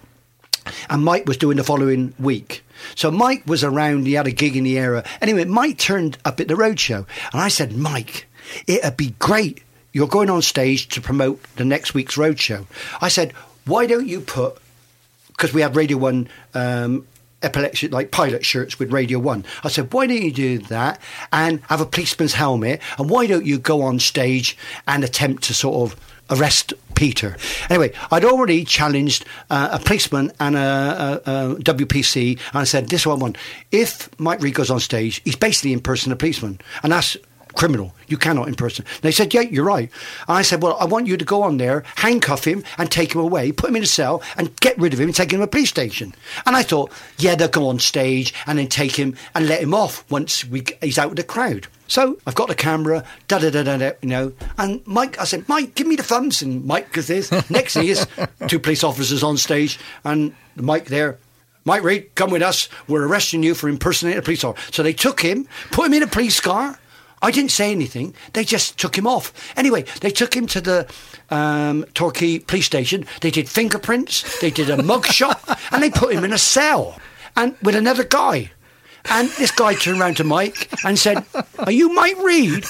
And Mike was doing the following week. So Mike was around, he had a gig in the area. Anyway, Mike turned up at the roadshow. And I said, Mike, it'd be great. You're going on stage to promote the next week's roadshow. I said, why don't you put, because we have Radio one um, epilepsy, like pilot shirts with Radio one. I said, why don't you do that and have a policeman's helmet? And why don't you go on stage and attempt to sort of arrest Peter? Anyway, I'd already challenged uh, a policeman and a, a, a W P C, and I said, this is what I want. If Mike Reid goes on stage, he's basically impersonating a policeman, and that's criminal. You cannot impersonate. And they said, yeah, you're right. And I said, well, I want you to go on there, handcuff him and take him away, put him in a cell and get rid of him and take him to a police station. And I thought, yeah, they'll go on stage and then take him and let him off once we, he's out with the crowd. So I've got the camera, da da da da da, you know. And Mike, I said, Mike, give me the thumbs. And Mike goes this. Next thing is two police officers on stage, and Mike there. Mike Reid, come with us. We're arresting you for impersonating a police officer. So they took him, put him in a police car. I didn't say anything. They just took him off. Anyway, they took him to the um, Torquay police station. They did fingerprints. They did a mug shot, and they put him in a cell and with another guy. And this guy turned around to Mike and said, are you Mike Reid?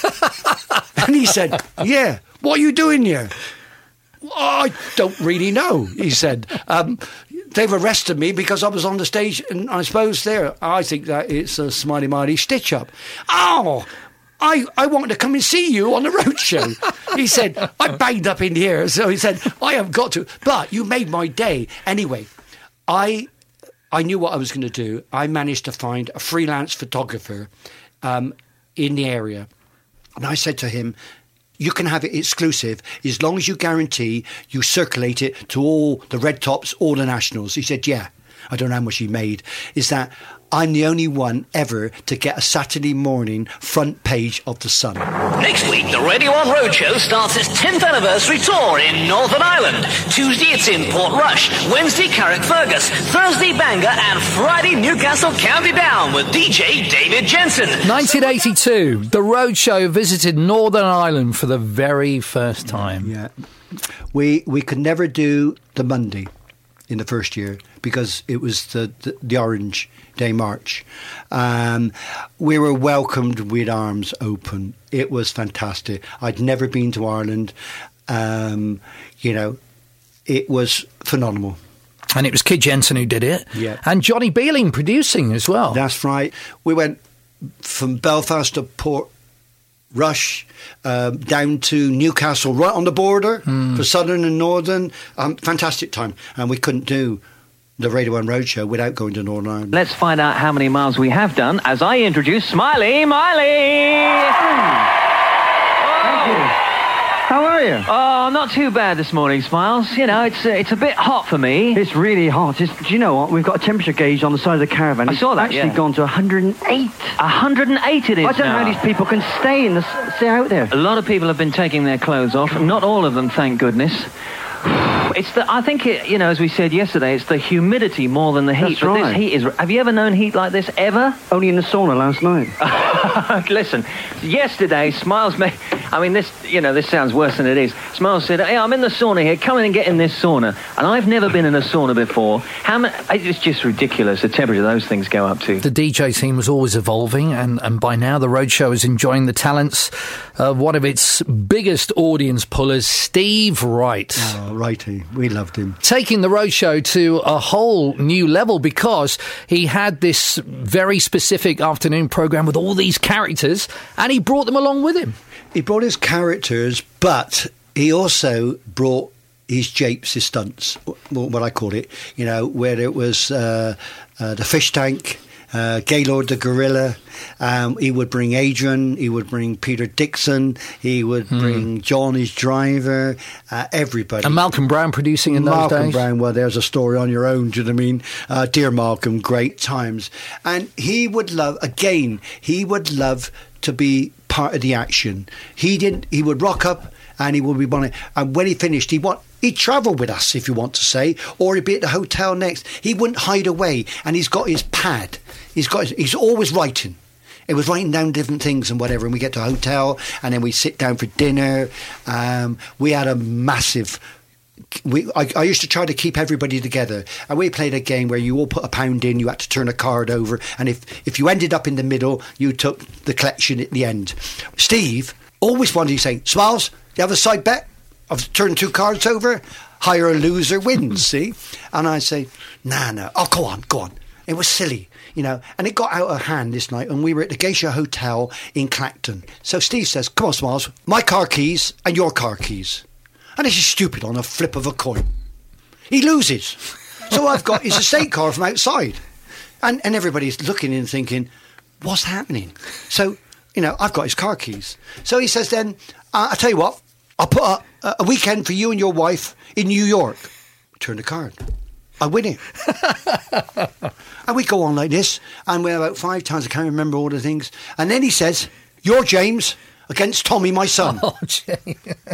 And he said, yeah. What are you doing here? Oh, I don't really know, he said. Um, they've arrested me because I was on the stage, and I suppose there, I think that it's a Smiley Miley stitch-up. Oh, I, I wanted to come and see you on the roadshow. He said, I banged up in here. So he said, I haven't got to. But you made my day. Anyway, I... I knew what I was going to do. I managed to find a freelance photographer um, in the area. And I said to him, you can have it exclusive as long as you guarantee you circulate it to all the Red Tops, all the Nationals. He said, yeah. I don't know how much he made. Is that I'm the only one ever to get a Saturday morning front page of The Sun. Next week, the Radio one Roadshow starts its tenth anniversary tour in Northern Ireland. Tuesday, it's in Portrush. Wednesday, Carrickfergus. Thursday, Bangor. And Friday, Newcastle County Down with D J David Jensen. nineteen eighty-two, the Roadshow visited Northern Ireland for the very first time. Yeah. We, we could never do the Monday in the first year because it was the, the, the Orange Day March. Um, we were welcomed with arms open. It was fantastic. I'd never been to Ireland. Um, you know, it was phenomenal. And it was Kid Jensen who did it. Yeah. And Johnny Beeling producing as well. That's right. We went from Belfast to Port Rush, uh, down to Newcastle, right on the border mm. for Southern and Northern. Um, fantastic time. And we couldn't do the Radio one Roadshow without going to Northern Ireland. Let's find out how many miles we have done as I introduce Smiley Miley. Thank you. How are you? Oh, not too bad this morning, Smiles. You know, it's uh, it's a bit hot for me. It's really hot. It's, do you know what? We've got a temperature gauge on the side of the caravan. I saw that, It's actually yeah. gone to one hundred eight. one hundred eight it is I don't now. know how these people can stay in the stay out there. A lot of people have been taking their clothes off. Not all of them, thank goodness. It's the, I think, it, you know, as we said yesterday, it's the humidity more than the heat. That's but right. this heat is... Have you ever known heat like this, ever? Only in the sauna last night. Listen, yesterday, Smiles made... I mean, this, you know, this sounds worse than it is. Smiles said, hey, I'm in the sauna here. Come in and get in this sauna. And I've never been in a sauna before. How many... It's just ridiculous, the temperature those things go up to. The D J scene was always evolving, and, and by now the Roadshow is enjoying the talents of one of its biggest audience pullers, Steve Wright. Oh, righty. We loved him. Taking the Roadshow to a whole new level because he had this very specific afternoon programme with all these characters, and he brought them along with him. He brought his characters, but he also brought his japes, his stunts, what I call it, you know, where it was uh, uh, the fish tank, uh, Gaylord the Gorilla. Um, he would bring Adrian. He would bring Peter Dixon. He would Hmm. bring John, his driver. Uh, everybody. And Malcolm Brown producing in those Malcolm days. Brown. Well, there's a story on your own. Do you know what I mean? Uh, dear Malcolm, great times. And he would love. Again, he would love to be part of the action. He didn't. He would rock up and he would be on it. And when he finished, he want. He'd travel with us, if you want to say, or he'd be at the hotel next. He wouldn't hide away, and he's got his pad. He's got. His, he's always writing. He was writing down different things and whatever. And we get to a hotel, and then we sit down for dinner. Um, we had a massive. We, I, I used to try to keep everybody together, and we played a game where you all put a pound in. You had to turn a card over, and if if you ended up in the middle, you took the collection at the end. Steve always wanted to say, "Smiles, do you have a side bet? I've turned two cards over. Higher loser wins." See, and I say, "Nah, no. Oh, go on, go on." It was silly, you know, and it got out of hand this night, and we were at the Geisha Hotel in Clacton. So Steve says, "Come on, Smiles, my car keys and your car keys." And this is stupid on a flip of a coin. He loses. So I've got his estate car from outside. And and everybody's looking and thinking, what's happening? So, you know, I've got his car keys. So he says then, uh, I'll tell you what, I'll put a, a weekend for you and your wife in New York. Turn the card. I win it. And we go on like this. And we're about five times, I can't remember all the things. And then he says, "You're James against Tommy, my son." Oh, James.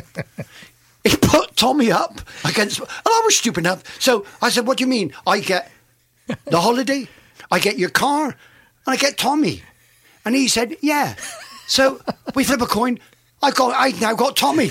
He put Tommy up against... And I was stupid enough. So I said, "What do you mean? I get the holiday, I get your car, and I get Tommy." And he said, "Yeah." So we flip a coin. I got. I now got Tommy.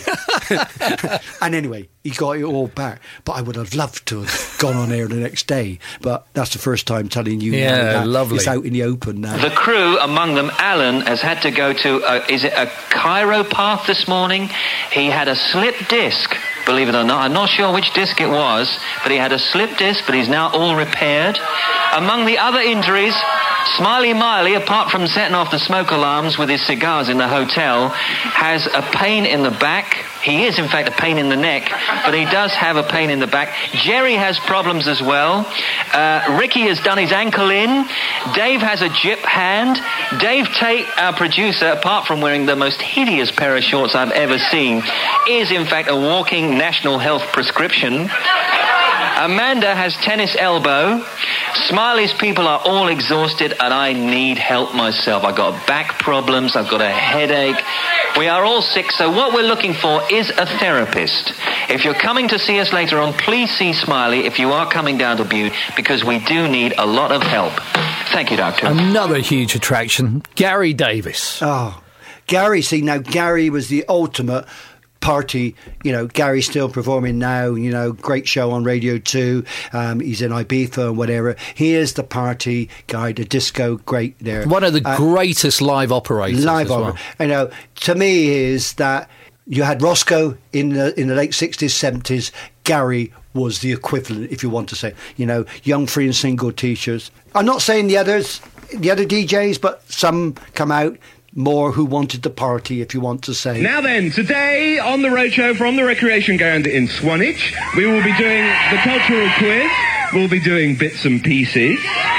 And anyway, he got it all back. But I would have loved to have gone on air the next day. But that's the first time telling you. Yeah, now that lovely. It's out in the open now. The crew, among them Alan, has had to go to, a, is it a chiropath this morning? He had a slip disc, believe it or not. I'm not sure which disc it was, but he had a slip disc, but he's now all repaired. Among the other injuries, Smiley Miley, apart from setting off the smoke alarms with his cigars in the hotel, has a pain in the back. He is, in fact, a pain in the neck, but he does have a pain in the back. Jerry has problems as well. Uh, Ricky has done his ankle in. Dave has a jip hand. Dave Tate, our producer, apart from wearing the most hideous pair of shorts I've ever seen, is, in fact, a walking national health prescription. Amanda has tennis elbow. Smiley's people are all exhausted, and I need help myself. I've got back problems. I've got a headache. We are all sick, so what we're looking for is a therapist. If you're coming to see us later on, please see Smiley if you are coming down to Bude, because we do need a lot of help. Thank you, Doctor. Another huge attraction, Gary Davis. Oh, Gary, see, now Gary was the ultimate party. You know, Gary's still performing now, you know, great show on Radio two. Um, he's in Ibiza and whatever. He is the party guy, the disco great there. One of the uh, greatest live operators. Live as well. opera. You know, to me is that you had Roscoe in the in the late sixties, seventies. Gary was the equivalent, if you want to say, you know, young free and single teachers. I'm not saying the others, the other D Js, but some come out more who wanted the party, if you want to say. Now then, today on the Roadshow from the Recreation Ground in Swanage, we will be doing the cultural quiz. We'll be doing bits and pieces.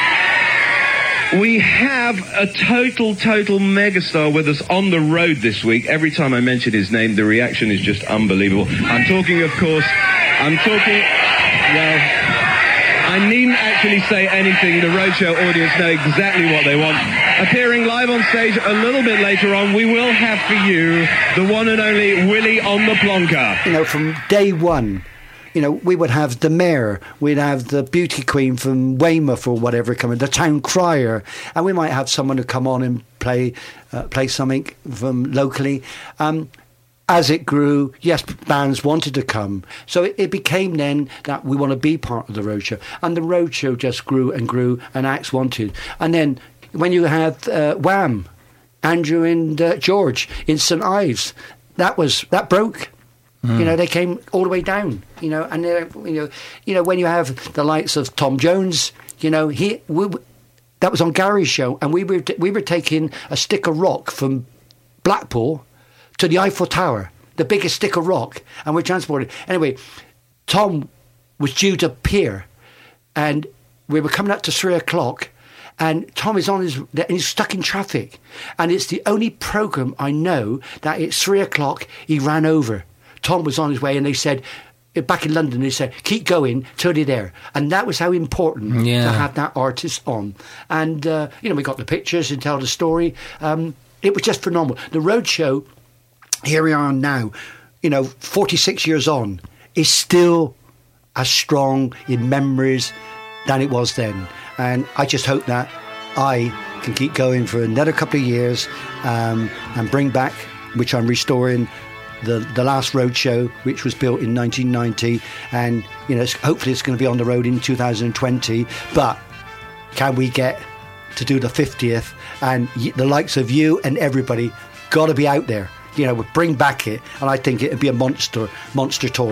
We have a total, total megastar with us on the road this week. Every time I mention his name, the reaction is just unbelievable. I'm talking, of course, I'm talking, well, I needn't actually say anything. The Roadshow audience know exactly what they want. Appearing live on stage a little bit later on, we will have for you the one and only Willie on the Plonker. You know, from day one, you know, we would have the mayor, we'd have the beauty queen from Weymouth or whatever coming, the town crier, and we might have someone who come on and play uh, play something from locally. Um, as it grew, yes, bands wanted to come. So it, it became then that we want to be part of the Roadshow. And the Roadshow just grew and grew, and acts wanted. And then when you had uh, Wham, Andrew and uh, George in Saint Ives, that was that broke. Mm. You know, they came all the way down. You know, and you know, you know, when you have the likes of Tom Jones, you know, he we, that was on Gary's show, and we were t- we were taking a stick of rock from Blackpool to the Eiffel Tower, the biggest stick of rock, and we're transporting. Anyway, Tom was due to appear, and we were coming up to three o'clock. And Tom is on his, and he's stuck in traffic. And it's the only programme I know that it's three o'clock, he ran over. Tom was on his way, and they said, back in London, they said, keep going till you're there. And that was how important Yeah. to have that artist on. And, uh, you know, we got the pictures and tell the story. Um, it was just phenomenal. The Roadshow, here we are now, you know, forty-six years on, is still as strong in memories than it was then. And I just hope that I can keep going for another couple of years um, and bring back, which I'm restoring, the the last Roadshow, which was built in nineteen ninety, and you know, it's, hopefully it's going to be on the road in two thousand twenty. But can we get to do the fiftieth? And y- the likes of you and everybody got to be out there. You know, bring back it, and I think it'd be a monster, monster tour.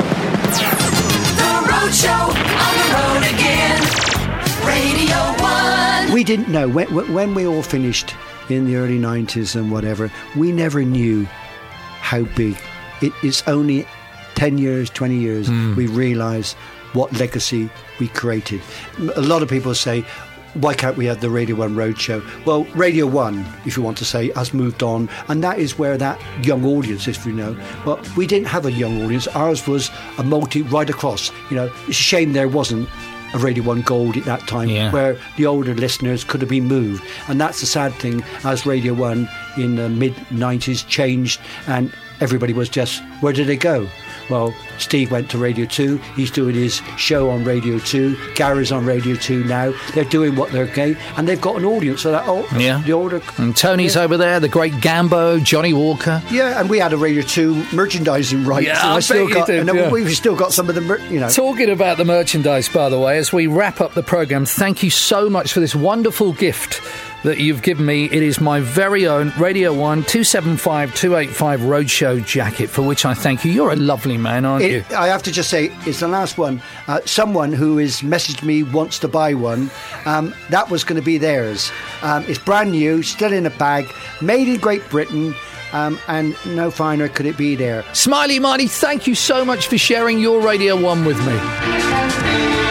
The Roadshow on the road again. Radio One. We didn't know when, when we all finished in the early nineties and whatever. We never knew how big. It, it's only ten years, twenty years, Mm. we realise what legacy we created. A lot of people say, why can't we have the Radio One Roadshow? Well, Radio One, if you want to say, has moved on, and that is where that young audience is, you know. But we didn't have a young audience. Ours was a multi right across. You know, it's a shame there wasn't a Radio One Gold at that time, Yeah. where the older listeners could have been moved. And that's the sad thing, as Radio One in the mid nineties changed, and everybody was just, where did they go? Well, Steve went to Radio two. He's doing his show on Radio two. Gary's on Radio two now. They're doing what they're gay, and they've got an audience. So that oh, Yeah. the older, And Tony's yeah. over there, the great Gambo, Johnny Walker. yeah, and we had a Radio two merchandising rights. Yeah, and I I still bet you got, did, and yeah. we've still got some of the, mer- you know. Talking about the merchandise, by the way, as we wrap up the programme, thank you so much for this wonderful gift that you've given me. It is my very own Radio one two seven five two eight five Roadshow jacket, for which I thank you. You're a lovely man, aren't you? It, I have to just say, it's the last one. Uh, someone who has messaged me wants to buy one. Um, that was going to be theirs. Um, it's brand new, still in a bag, made in Great Britain, um, and no finer could it be there. Smiley Marty, thank you so much for sharing your Radio one with me.